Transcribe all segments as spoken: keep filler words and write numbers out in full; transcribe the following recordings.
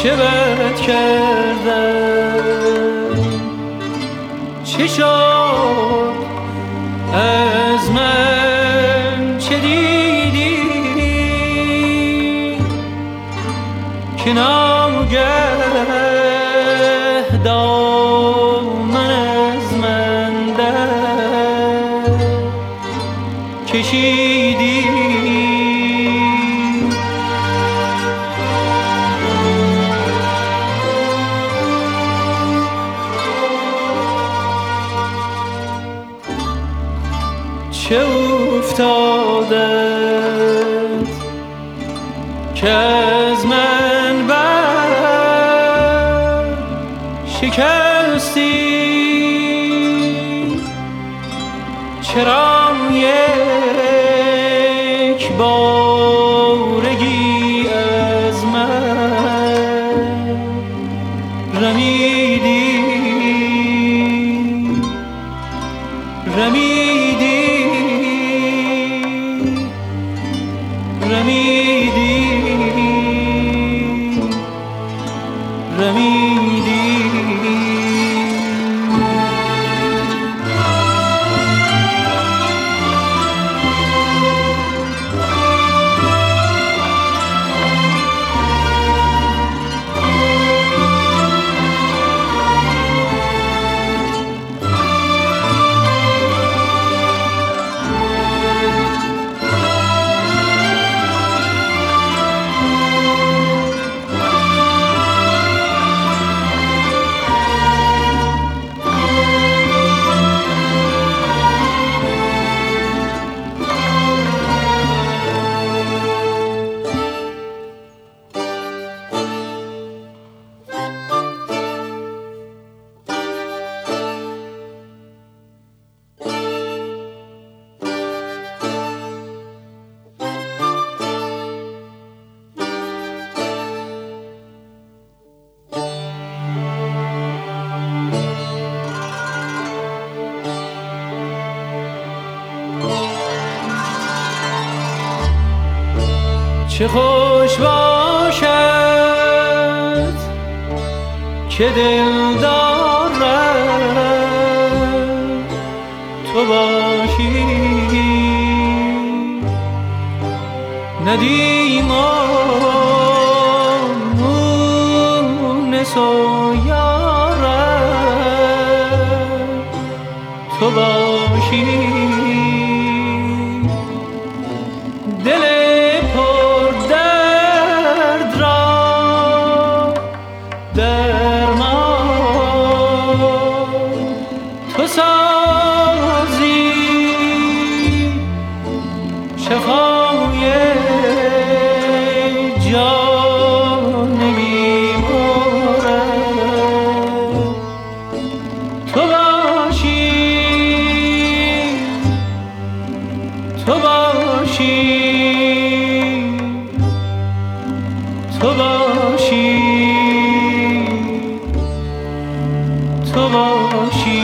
چه بد کردم، چه شد از من، چه دیدی که ناگه دامن از من در کشیدی. چه افتادت که از من بر شکستی، چرا یک بارگی از من رمیدی رمیدی رمیدی رمیدی. چه خوش باشد که دل دارد تو باشی، ندیم و مونس و یارد تو باشی. تو سازی شفای جان بیمارم، تو باشی تو باشی تو باشی تو باشی.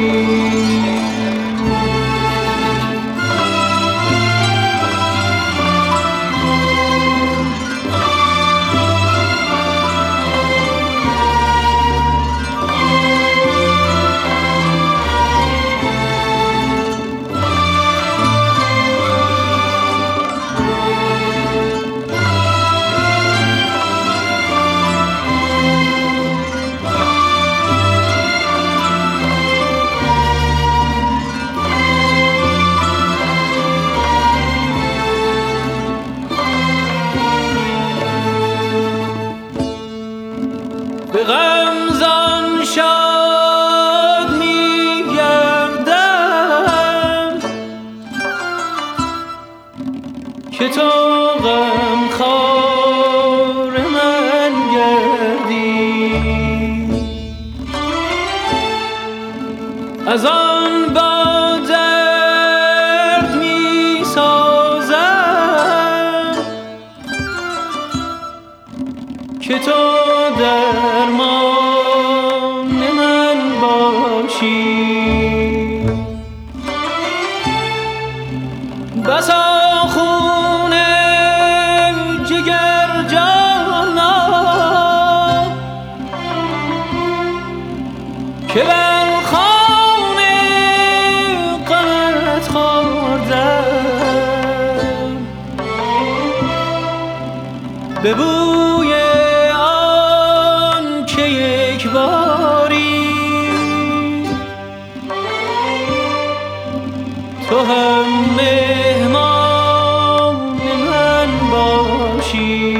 به غم زان شاد می گردم که تو غم خوار من گردی، از آن با درد می سازم که تو درمان من باشی. بسا خون به بوی آن که یک باری تو هم مهمان من باشی.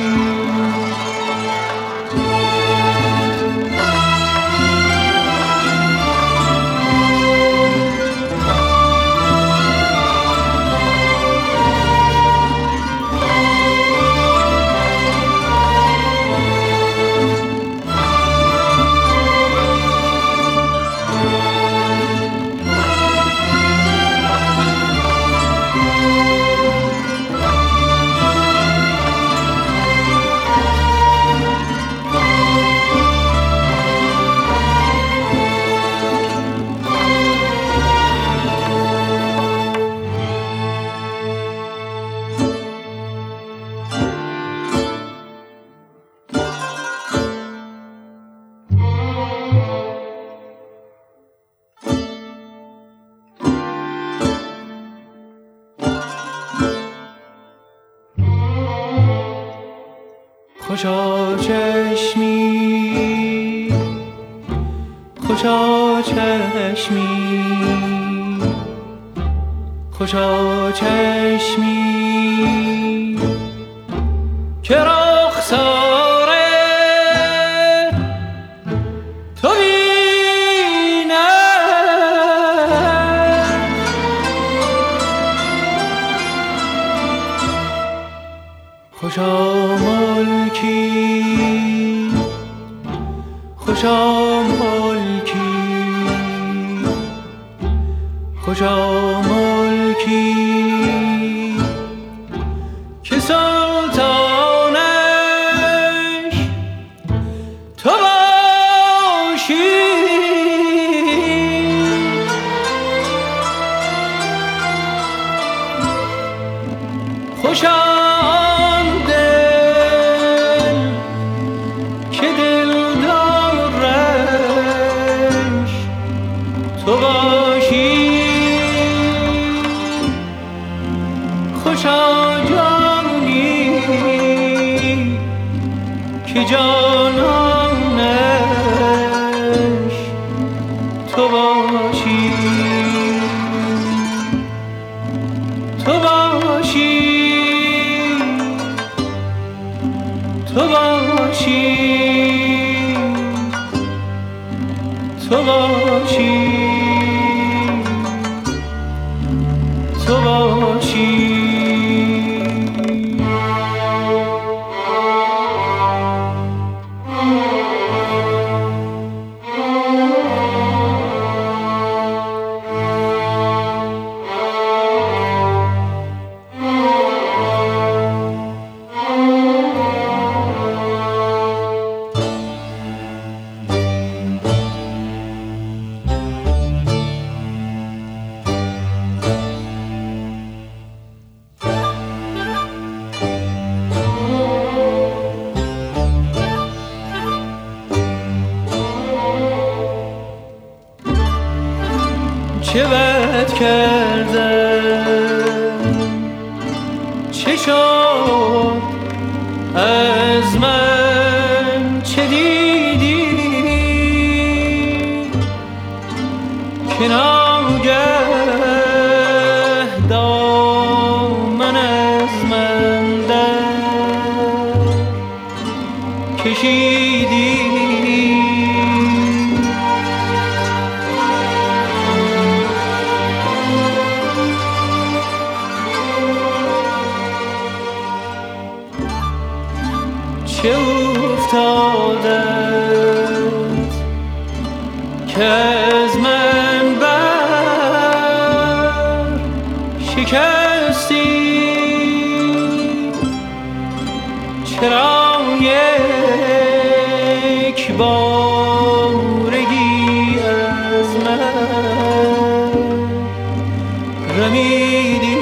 خوشا چشمی خوشا چشمی خوشا چشمی که رخسار تو بینم خوشا ملکی خوشا ملکی خوشا ملکی که سلطانش تو باشی. خوشا تو باشی. خوشا جانی که جانانش تو باشی. تو باشی تو باشی تو باشی تو باشی. چه بد کردم چه شد از من چه دیدی که ناگه دامن از من در کشیدی. چه افتادت که از من بر شکستی چرا یک بارگی از من رمیدی.